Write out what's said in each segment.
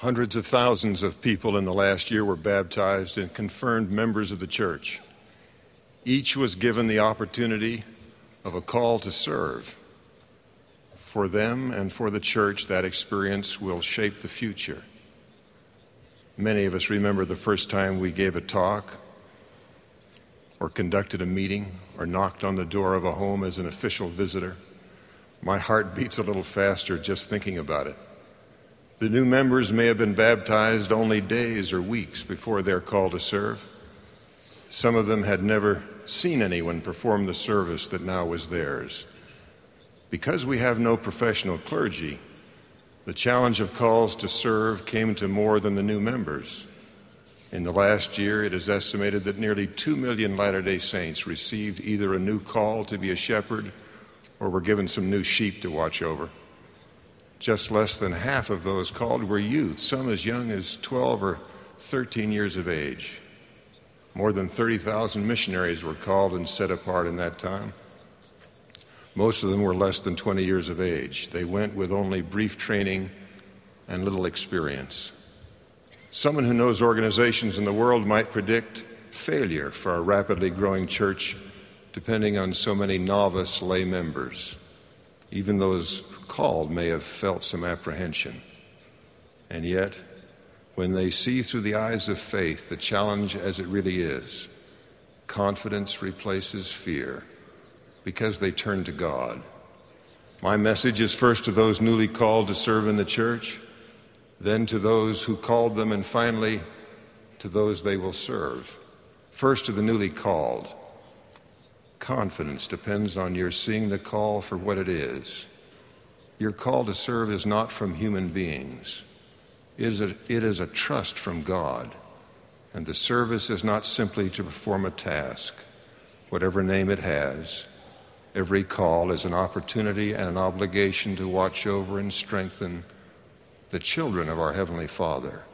Hundreds of thousands of people in the last year were baptized and confirmed members of the church. Each was given the opportunity of a call to serve. For them and for the church, that experience will shape the future. Many of us remember the first time we gave a talk or conducted a meeting or knocked on the door of a home as an official visitor. My heart beats a little faster just thinking about it. The new members may have been baptized only days or weeks before their call to serve. Some of them had never seen anyone perform the service that now was theirs. Because we have no professional clergy, the challenge of calls to serve came to more than the new members. In the last year, it is estimated that nearly 2 million Latter-day Saints received either a new call to be a shepherd or were given some new sheep to watch over. Just less than half of those called were youth, some as young as 12 or 13 years of age. More than 30,000 missionaries were called and set apart in that time. Most of them were less than 20 years of age. They went with only brief training and little experience. Someone who knows organizations in the world might predict failure for a rapidly growing church depending on so many novice lay members. Even those called may have felt some apprehension. And yet, when they see through the eyes of faith the challenge as it really is, confidence replaces fear because they turn to God. My message is first to those newly called to serve in the church, then to those who called them, and finally to those they will serve. First to the newly called. Confidence depends on your seeing the call for what it is. Your call to serve is not from human beings. It is a trust from God. And the service is not simply to perform a task, whatever name it has. Every call is an opportunity and an obligation to watch over and strengthen the children of our Heavenly Father.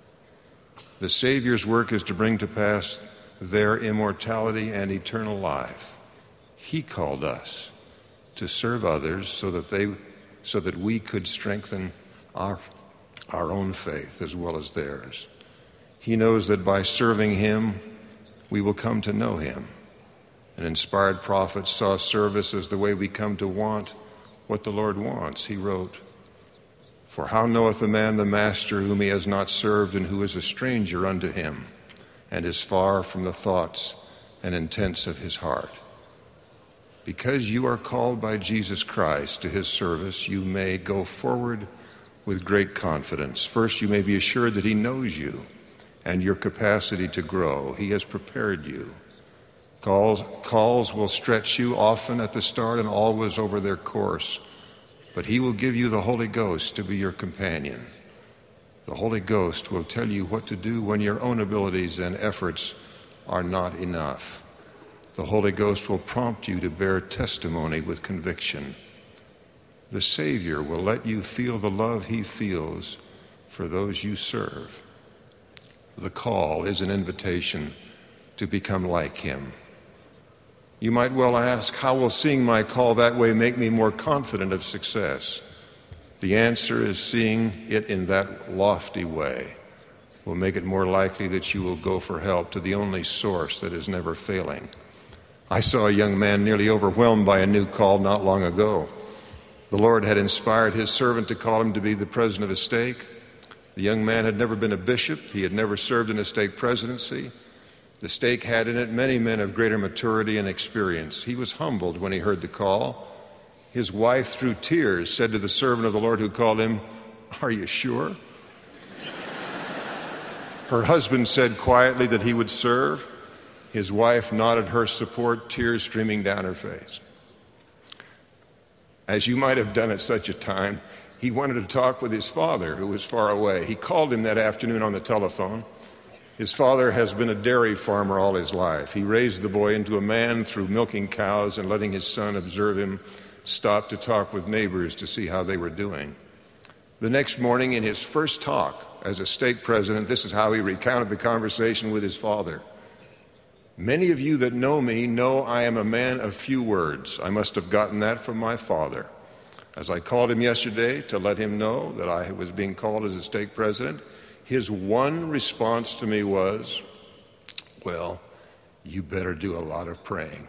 The Savior's work is to bring to pass their immortality and eternal life. He called us to serve others so that we could strengthen our own faith as well as theirs. He knows that by serving Him, we will come to know Him. An inspired prophet saw service as the way we come to want what the Lord wants. He wrote, "For how knoweth a man the master whom he has not served, and who is a stranger unto him, and is far from the thoughts and intents of his heart?" Because you are called by Jesus Christ to His service, you may go forward with great confidence. First, you may be assured that He knows you and your capacity to grow. He has prepared you. Calls will stretch you, often at the start and always over their course, but He will give you the Holy Ghost to be your companion. The Holy Ghost will tell you what to do when your own abilities and efforts are not enough. The Holy Ghost will prompt you to bear testimony with conviction. The Savior will let you feel the love He feels for those you serve. The call is an invitation to become like Him. You might well ask, how will seeing my call that way make me more confident of success? The answer is seeing it in that lofty way will make it more likely that you will go for help to the only source that is never failing. I saw a young man nearly overwhelmed by a new call not long ago. The Lord had inspired His servant to call him to be the president of a stake. The young man had never been a bishop. He had never served in a stake presidency. The stake had in it many men of greater maturity and experience. He was humbled when he heard the call. His wife, through tears, said to the servant of the Lord who called him, "Are you sure?" Her husband said quietly that he would serve. His wife nodded her support, tears streaming down her face. As you might have done at such a time, he wanted to talk with his father, who was far away. He called him that afternoon on the telephone. His father has been a dairy farmer all his life. He raised the boy into a man through milking cows and letting his son observe him stop to talk with neighbors to see how they were doing. The next morning, in his first talk as a stake president, this is how he recounted the conversation with his father. "Many of you that know me know I am a man of few words. I must have gotten that from my father. As I called him yesterday to let him know that I was being called as a stake president, his one response to me was, "Well, you better do a lot of praying."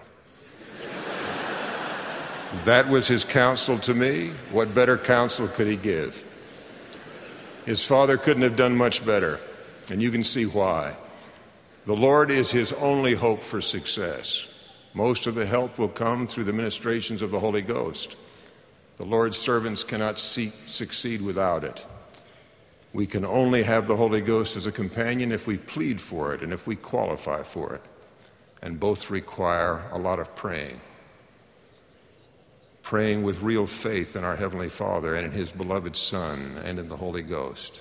That was his counsel to me. What better counsel could he give? His father couldn't have done much better, and you can see why. The Lord is his only hope for success. Most of the help will come through the ministrations of the Holy Ghost. The Lord's servants cannot succeed without it. We can only have the Holy Ghost as a companion if we plead for it and if we qualify for it. And both require a lot of praying. Praying with real faith in our Heavenly Father and in His beloved Son and in the Holy Ghost.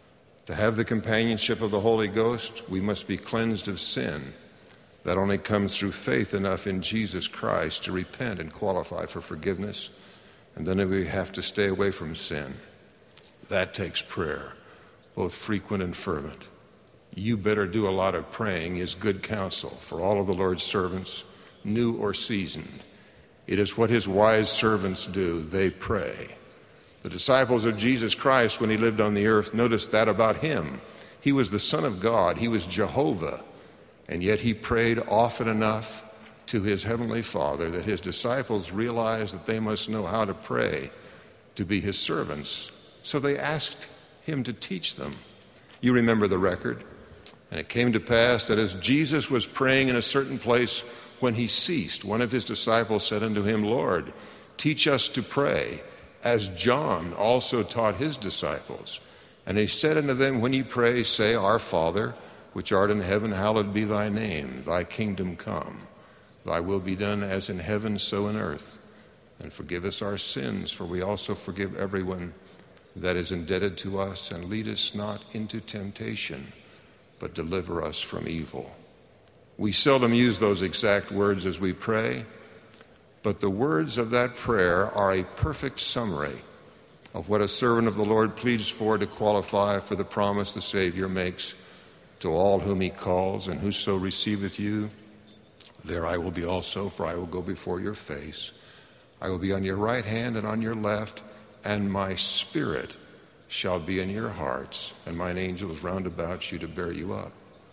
To have the companionship of the Holy Ghost, we must be cleansed of sin. That only comes through faith enough in Jesus Christ to repent and qualify for forgiveness. And then we have to stay away from sin. That takes prayer, both frequent and fervent. You better do a lot of praying is good counsel for all of the Lord's servants, new or seasoned. It is what his wise servants do. They pray. The disciples of Jesus Christ, when he lived on the earth, noticed that about him. He was the Son of God. He was Jehovah. And yet he prayed often enough to his heavenly Father that his disciples realized that they must know how to pray to be his servants. So they asked him to teach them. You remember the record. And it came to pass that as Jesus was praying in a certain place, when he ceased, one of his disciples said unto him, "Lord, teach us to pray, as John also taught his disciples. And he said unto them, When ye pray, say, Our Father, which art in heaven, hallowed be thy name. Thy kingdom come. Thy will be done as in heaven, so in earth. And forgive us our sins, for we also forgive everyone that is indebted to us. And lead us not into temptation, but deliver us from evil." We seldom use those exact words as we pray, but the words of that prayer are a perfect summary of what a servant of the Lord pleads for to qualify for the promise the Savior makes to all whom he calls. And whoso receiveth you, there I will be also, for I will go before your face. I will be on your right hand and on your left, and my spirit shall be in your hearts, and mine angels round about you to bear you up.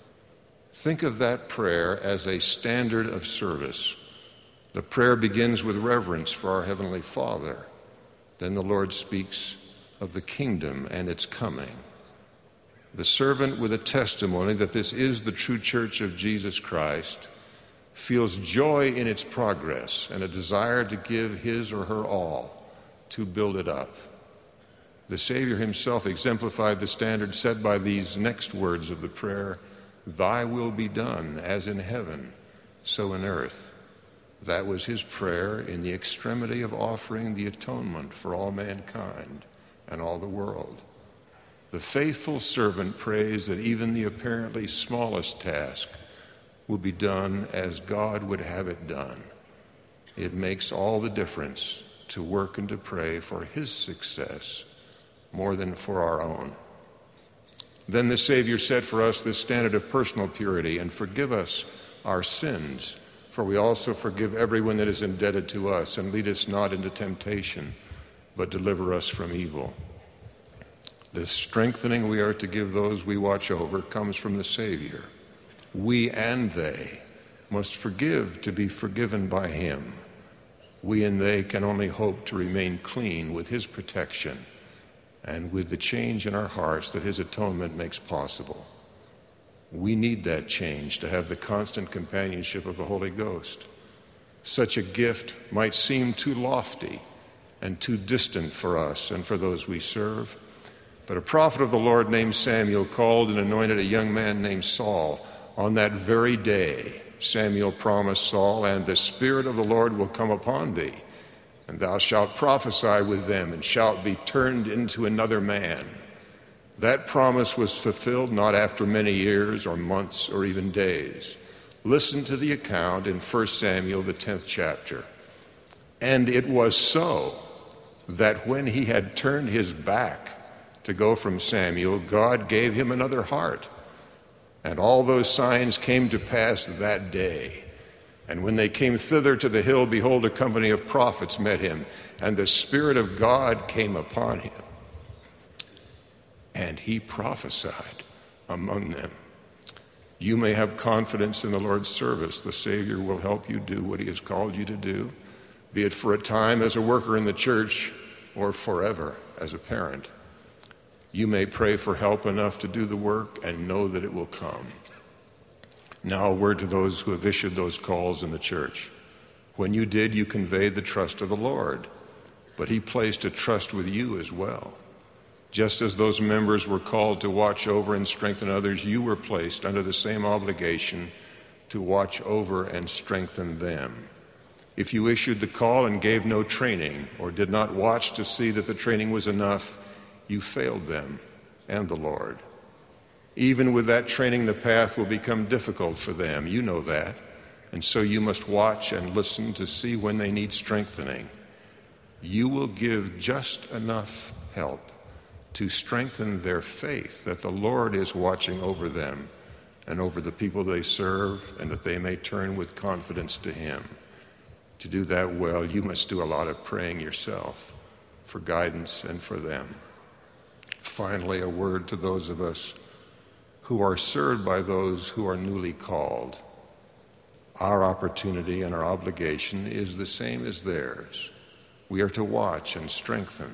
Think of that prayer as a standard of service. The prayer begins with reverence for our Heavenly Father. Then the Lord speaks of the kingdom and its coming. The servant with a testimony that this is the true church of Jesus Christ feels joy in its progress and a desire to give his or her all to build it up. The Savior himself exemplified the standard set by these next words of the prayer, "Thy will be done, as in heaven, so in earth." That was his prayer in the extremity of offering the atonement for all mankind and all the world. The faithful servant prays that even the apparently smallest task will be done as God would have it done. It makes all the difference to work and to pray for his success more than for our own. Then the Savior set for us this standard of personal purity, and forgive us our sins, for we also forgive everyone that is indebted to us, and lead us not into temptation, but deliver us from evil. The strengthening we are to give those we watch over comes from the Savior. We and they must forgive to be forgiven by him. We and they can only hope to remain clean with his protection and with the change in our hearts that his atonement makes possible. We need that change to have the constant companionship of the Holy Ghost. Such a gift might seem too lofty and too distant for us and for those we serve, but a prophet of the Lord named Samuel called and anointed a young man named Saul. On that very day, Samuel promised Saul, "And the Spirit of the Lord will come upon thee, and thou shalt prophesy with them, and shalt be turned into another man." That promise was fulfilled not after many years or months or even days. Listen to the account in 1 Samuel, the 10th chapter. "And it was so that when he had turned his back to go from Samuel, God gave him another heart. And all those signs came to pass that day. And when they came thither to the hill, behold, a company of prophets met him, and the Spirit of God came upon him. And he prophesied among them. You may have confidence in the Lord's service. The Savior will help you do what he has called you to do, be it for a time as a worker in the church or forever as a parent. You may pray for help enough to do the work and know that it will come. Now a word to those who have issued those calls in the church. When you did, you conveyed the trust of the Lord, but he placed a trust with you as well. Just as those members were called to watch over and strengthen others, you were placed under the same obligation to watch over and strengthen them. If you issued the call and gave no training, or did not watch to see that the training was enough, you failed them and the Lord. Even with that training, the path will become difficult for them. You know that. And so you must watch and listen to see when they need strengthening. You will give just enough help to strengthen their faith that the Lord is watching over them and over the people they serve, and that they may turn with confidence to him. To do that well, you must do a lot of praying yourself for guidance and for them. Finally, a word to those of us who are served by those who are newly called. Our opportunity and our obligation is the same as theirs. We are to watch and strengthen.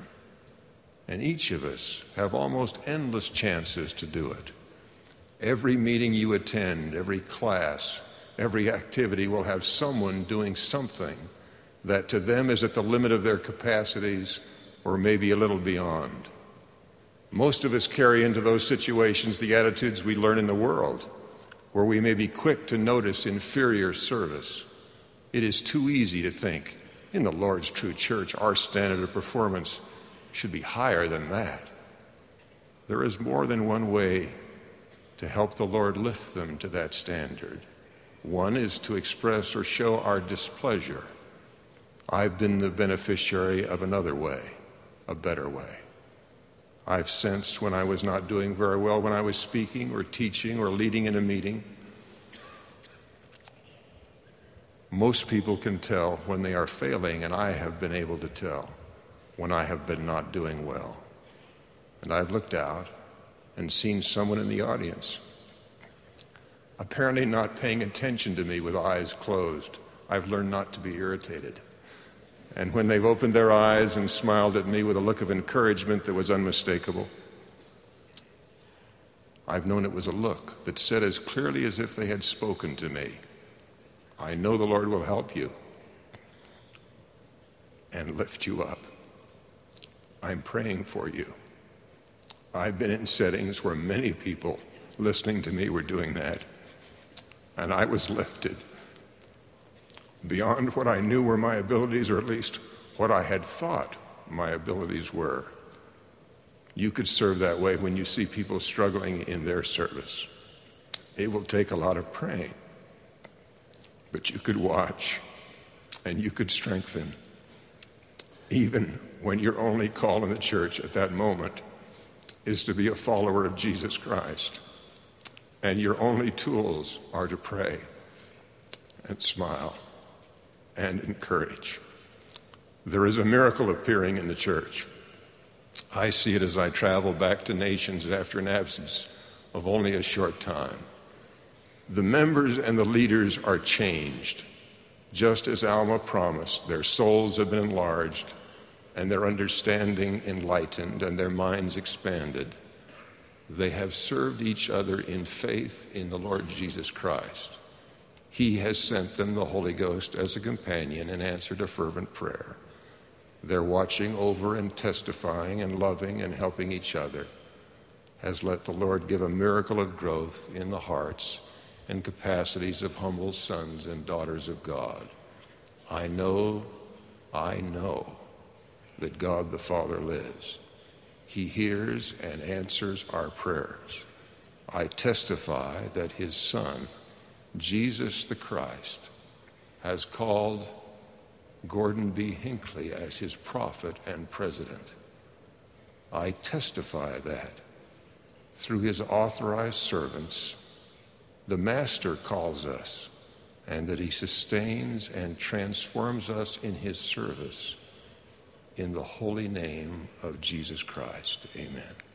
And each of us have almost endless chances to do it. Every meeting you attend, every class, every activity will have someone doing something that to them is at the limit of their capacities or maybe a little beyond. Most of us carry into those situations the attitudes we learn in the world, where we may be quick to notice inferior service. It is too easy to think, in the Lord's true church, our standard of performance should be higher than that. There is more than one way to help the Lord lift them to that standard. One is to express or show our displeasure. I've been the beneficiary of another way, a better way. I've sensed when I was not doing very well, when I was speaking or teaching or leading in a meeting. Most people can tell when they are failing, and I have been able to tell when I have been not doing well. And I've looked out and seen someone in the audience apparently not paying attention to me with eyes closed. I've learned not to be irritated. And when they've opened their eyes and smiled at me with a look of encouragement that was unmistakable, I've known it was a look that said as clearly as if they had spoken to me, I know the Lord will help you and lift you up. I'm praying for you. I've been in settings where many people listening to me were doing that, and I was lifted beyond what I knew were my abilities, or at least what I had thought my abilities were. You could serve that way when you see people struggling in their service. It will take a lot of praying, but you could watch and you could strengthen, even when your only call in the church at that moment is to be a follower of Jesus Christ, and your only tools are to pray and smile and encourage. There is a miracle appearing in the church. I see it as I travel back to nations after an absence of only a short time. The members and the leaders are changed, just as Alma promised. Their souls have been enlarged, and their understanding enlightened, and their minds expanded. They have served each other in faith in the Lord Jesus Christ. He has sent them the Holy Ghost as a companion in answer to fervent prayer. Their watching over and testifying and loving and helping each other has let the Lord give a miracle of growth in the hearts and capacities of humble sons and daughters of God. I know that God the Father lives. He hears and answers our prayers. I testify that his Son, Jesus the Christ, has called Gordon B. Hinckley as his prophet and president. I testify that through his authorized servants, the Master calls us and that he sustains and transforms us in his service. In the holy name of Jesus Christ, amen.